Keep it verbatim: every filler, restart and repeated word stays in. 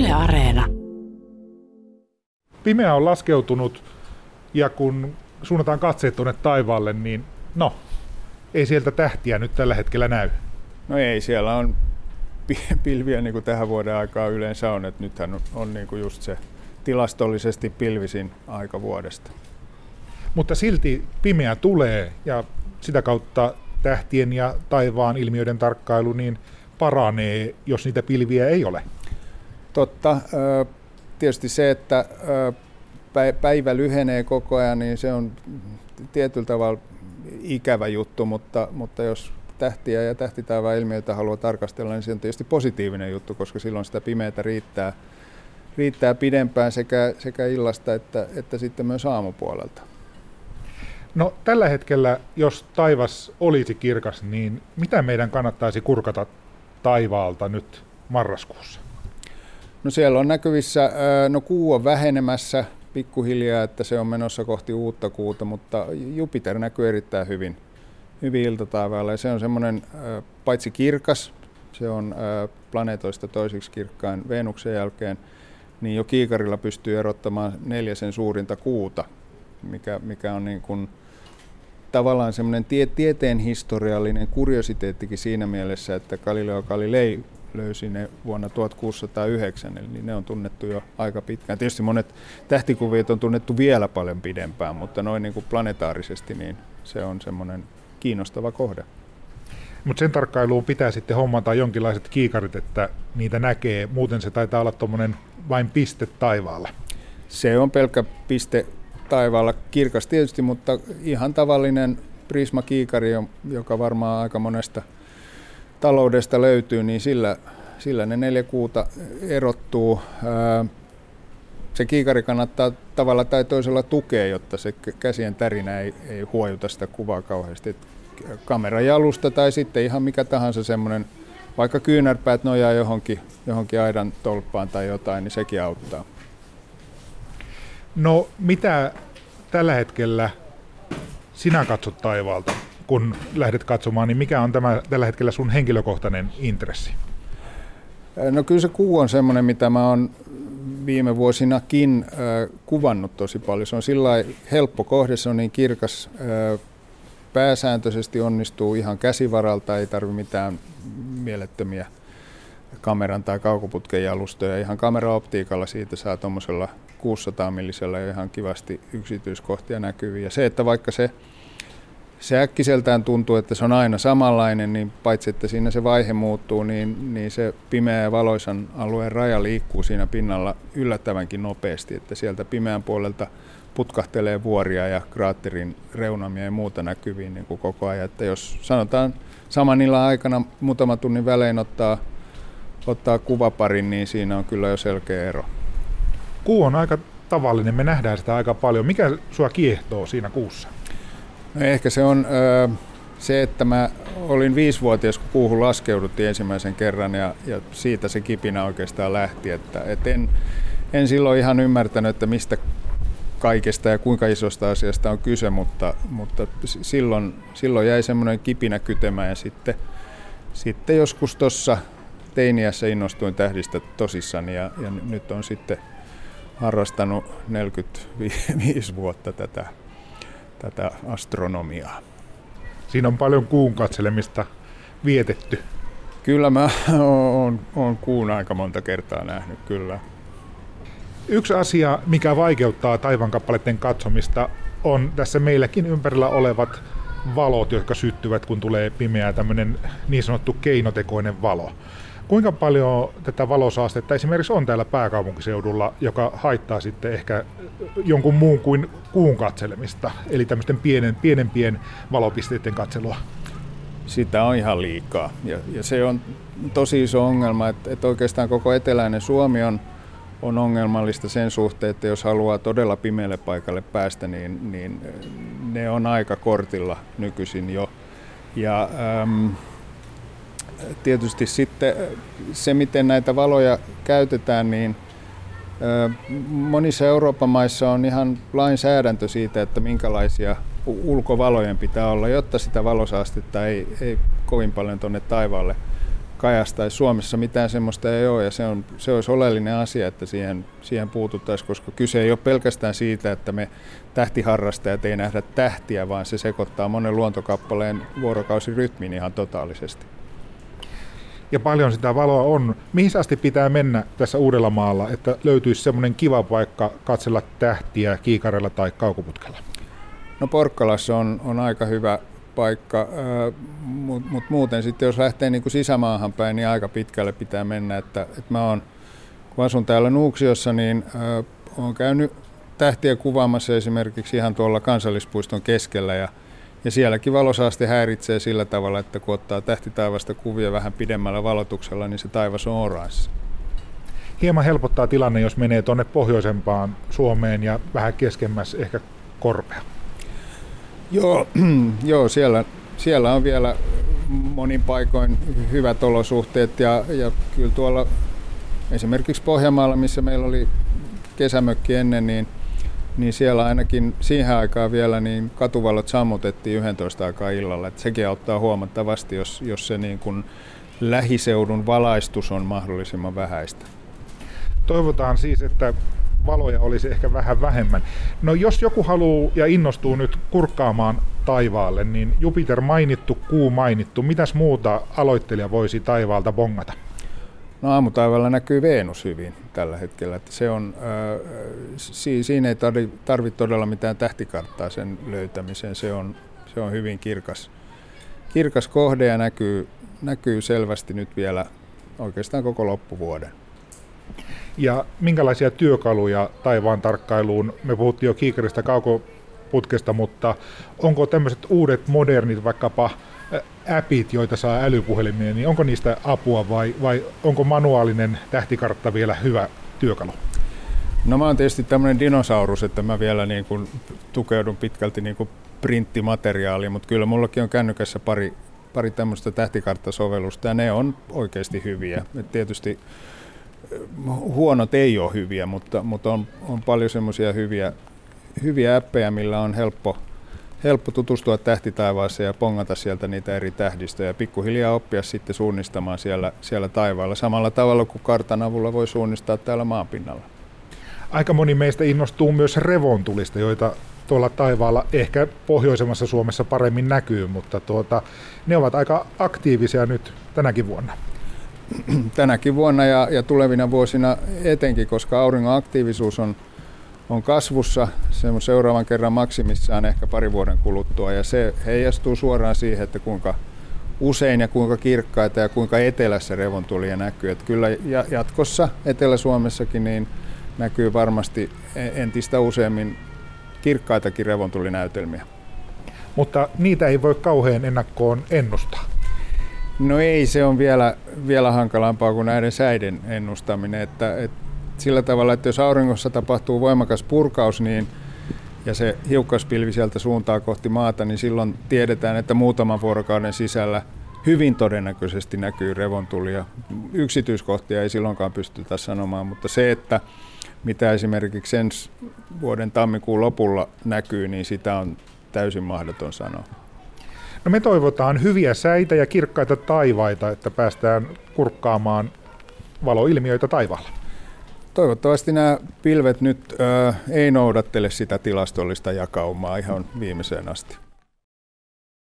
Yle Areena. Pimeä on laskeutunut ja kun suunnataan katseet tuonne taivaalle, niin no, ei sieltä tähtiä nyt tällä hetkellä näy. No ei, siellä on pilviä niin kuin tähän vuoden aikaan yleensä on, että nythän on, on niin kuin just se tilastollisesti pilvisin aika vuodesta. Mutta silti pimeä tulee ja sitä kautta tähtien ja taivaan ilmiöiden tarkkailu niin paranee, jos niitä pilviä ei ole. Totta. Tietysti se, että päivä lyhenee koko ajan, niin se on tietyllä tavalla ikävä juttu, mutta, mutta jos tähtiä ja tähtitaivaan ilmiöitä haluaa tarkastella, niin se on tietysti positiivinen juttu, koska silloin sitä pimeätä riittää, riittää pidempään sekä, sekä illasta että, että sitten myös aamupuolelta. No tällä hetkellä, jos taivas olisi kirkas, niin mitä meidän kannattaisi kurkata taivaalta nyt marraskuussa? No siellä on näkyvissä, no kuu on vähenemässä pikkuhiljaa, että se on menossa kohti uutta kuuta, mutta Jupiter näkyy erittäin hyvin, hyvin iltataivaalla ja se on semmoinen paitsi kirkas, se on planeetoista toiseksi kirkkain Venuksen jälkeen, niin jo kiikarilla pystyy erottamaan neljäsen suurinta kuuta, mikä, mikä on niin kuin tavallaan semmoinen tie, tieteen historiallinen kuriositeettikin siinä mielessä, että Galileo Galilei löysi ne vuonna tuhatkuusisataayhdeksän, eli ne on tunnettu jo aika pitkään. Tietysti monet tähtikuviot on tunnettu vielä paljon pidempään, mutta noin niin kuin planetaarisesti niin se on semmoinen kiinnostava kohde. Mutta sen tarkkailuun pitää sitten hommata jonkinlaiset kiikarit, että niitä näkee, muuten se taitaa olla tuommoinen vain piste taivaalla. Se on pelkkä piste taivaalla, kirkas tietysti, mutta ihan tavallinen prismakiikari, joka varmaan aika monesta taloudesta löytyy, niin sillä, sillä ne neljä kuuta erottuu. Se kiikari kannattaa tavalla tai toisella tukea, jotta se käsien tärinä ei, ei huojuta sitä kuvaa kauheasti. Kamerajalusta tai sitten ihan mikä tahansa semmoinen, vaikka kyynärpäät nojaa johonkin, johonkin aidan tolppaan tai jotain, niin sekin auttaa. No mitä tällä hetkellä sinä katsot taivaalta, kun lähdet katsomaan, niin mikä on tämä tällä hetkellä sun henkilökohtainen intressi? No kyllä se kuu on semmoinen, mitä mä oon viime vuosinakin äh, kuvannut tosi paljon. Se on sillä helppo kohde, se on niin kirkas, äh, pääsääntöisesti onnistuu ihan käsivaralta, ei tarvitse mitään mielettömiä kameran tai kaukoputken jalustoja. Ihan kameraoptiikalla siitä saa tuommoisella kuusisataa millisellä jo ihan kivasti yksityiskohtia näkyviä. Ja se, että vaikka se, se äkkiseltään tuntuu, että se on aina samanlainen, niin paitsi että siinä se vaihe muuttuu, niin, niin se pimeä ja valoisan alueen raja liikkuu siinä pinnalla yllättävänkin nopeasti, että sieltä pimeän puolelta putkahtelee vuoria ja kraatterin reunamia ja muuta näkyviin niin kuin koko ajan. Että jos sanotaan saman illan aikana muutama tunnin välein ottaa, ottaa kuvaparin, niin siinä on kyllä jo selkeä ero. Kuu on aika tavallinen, me nähdään sitä aika paljon. Mikä sua kiehtoo siinä kuussa? No ehkä se on ö, se, että mä olin viisivuotias, kun kuuhun laskeuduttiin ensimmäisen kerran ja, ja siitä se kipinä oikeastaan lähti. Että, et en, en silloin ihan ymmärtänyt, että mistä kaikesta ja kuinka isosta asiasta on kyse, mutta, mutta silloin, silloin jäi semmoinen kipinä kytemään ja sitten, sitten joskus tuossa teiniässä innostuin tähdistä tosissani ja, ja nyt on sitten harrastanut neljäkymmentäviisi vuotta tätä, tätä astronomiaa. Siinä on paljon kuun katselemista vietetty. Kyllä mä oon, oon kuun aika monta kertaa nähnyt, kyllä. Yksi asia, mikä vaikeuttaa taivaankappaleiden katsomista, on tässä meilläkin ympärillä olevat valot, jotka syttyvät, kun tulee pimeää, tämmöinen niin sanottu keinotekoinen valo. Kuinka paljon tätä valosaastetta esimerkiksi on täällä pääkaupunkiseudulla, joka haittaa sitten ehkä jonkun muun kuin kuun katselemista, eli tämmöisten pienen, pienempien valopisteiden katselua? Sitä on ihan liikaa ja, ja se on tosi iso ongelma, että, että oikeastaan koko eteläinen Suomi on, on ongelmallista sen suhteen, että jos haluaa todella pimeälle paikalle päästä, niin, niin ne on aika kortilla nykyisin jo. Ja, äm, tietysti sitten se, miten näitä valoja käytetään, niin monissa Euroopan maissa on ihan lainsäädäntö siitä, että minkälaisia ulkovalojen pitää olla, jotta sitä valosaastetta ei, ei kovin paljon tuonne taivaalle Kajassa tai Suomessa mitään semmoista ei ole, ja se, on, se olisi oleellinen asia, että siihen, siihen puututtaisiin, koska kyse ei ole pelkästään siitä, että me tähtiharrastajat ei nähdä tähtiä, vaan se sekoittaa monen luontokappaleen vuorokausirytmin ihan totaalisesti. Ja paljon sitä valoa on. Mihin asti pitää mennä tässä Uudellamaalla, että löytyisi semmoinen kiva paikka katsella tähtiä kiikarilla tai kaukoputkella? No Porkkalassa on, on aika hyvä paikka, mutta mut muuten sitten jos lähtee niin kuin sisämaahan päin, niin aika pitkälle pitää mennä. Että, että mä oon, kun asun täällä Nuuksiossa, niin äh, olen käynyt tähtiä kuvaamassa esimerkiksi ihan tuolla kansallispuiston keskellä, ja, ja sielläkin valosaaste häiritsee sillä tavalla, että kun ottaa tähtitaivasta kuvia vähän pidemmällä valotuksella, niin se taivas on oranssi. Hieman helpottaa tilanne, jos menee tuonne pohjoisempaan Suomeen ja vähän keskemmässä ehkä Korpea. Joo, joo siellä, siellä on vielä monin paikoin hyvät olosuhteet, ja, ja kyllä tuolla esimerkiksi Pohjanmaalla, missä meillä oli kesämökki ennen, niin, niin siellä ainakin siihen aikaan vielä niin katuvalot sammutettiin yksitoista aikaa illalla. Et sekin auttaa huomattavasti, jos, jos se niin kuin lähiseudun valaistus on mahdollisimman vähäistä. Toivotaan siis, että valoja olisi ehkä vähän vähemmän. No jos joku haluaa ja innostuu nyt kurkkaamaan taivaalle, niin Jupiter mainittu, Kuu mainittu. Mitäs muuta aloittelija voisi taivaalta bongata? No aamutaivaalla näkyy Venus hyvin tällä hetkellä. Että se on, äh, si- siinä ei tarvitse todella mitään tähtikarttaa sen löytämiseen. Se on, se on hyvin kirkas, kirkas kohde ja näkyy, näkyy selvästi nyt vielä oikeastaan koko loppuvuoden. Ja minkälaisia työkaluja taivaan tarkkailuun? Me puhuttiin jo kiikarista, kaukoputkesta, mutta onko tämmöiset uudet modernit vaikkapa appit, joita saa älypuhelimeen, niin onko niistä apua vai, vai onko manuaalinen tähtikartta vielä hyvä työkalu? No mä oon tietysti tämmöinen dinosaurus, että mä vielä niin kuin tukeudun pitkälti niin kuin printtimateriaaliin, mutta kyllä mullakin on kännykässä pari, pari tämmöistä tähtikarttasovellusta ja ne on oikeasti hyviä. Et tietysti huonot ei ole hyviä, mutta, mutta on, on paljon semmoisia hyviä, hyviä appeja, millä on helppo, helppo tutustua tähtitaivaaseen ja pongata sieltä niitä eri tähdistöjä ja pikkuhiljaa oppia sitten suunnistamaan siellä, siellä taivaalla samalla tavalla kuin kartan avulla voi suunnistaa täällä maanpinnalla. Aika moni meistä innostuu myös revontulista, joita tuolla taivaalla ehkä pohjoisemmassa Suomessa paremmin näkyy, mutta tuota, ne ovat aika aktiivisia nyt tänäkin vuonna. Tänäkin vuonna ja, ja tulevina vuosina etenkin, koska auringon aktiivisuus on, on kasvussa se on seuraavan kerran maksimissaan ehkä pari vuoden kuluttua, ja se heijastuu suoraan siihen, että kuinka usein ja kuinka kirkkaita ja kuinka etelässä revontulia näkyy. Että kyllä jatkossa Etelä-Suomessakin niin näkyy varmasti entistä useammin kirkkaitakin revontulinäytelmiä. Mutta niitä ei voi kauhean ennakkoon ennustaa. No ei, se on vielä, vielä hankalampaa kuin näiden säiden ennustaminen. Että, et sillä tavalla, että jos auringossa tapahtuu voimakas purkaus niin, ja se hiukkaspilvi sieltä suuntaa kohti maata, niin silloin tiedetään, että muutaman vuorokauden sisällä hyvin todennäköisesti näkyy revontulia. Yksityiskohtia ei silloinkaan pystytä sanomaan, mutta se, että mitä esimerkiksi ensi vuoden tammikuun lopulla näkyy, niin sitä on täysin mahdoton sanoa. No me toivotaan hyviä säitä ja kirkkaita taivaita, että päästään kurkkaamaan valoilmiöitä taivaalla. Toivottavasti nämä pilvet nyt ää, ei noudattele sitä tilastollista jakaumaa ihan viimeiseen asti.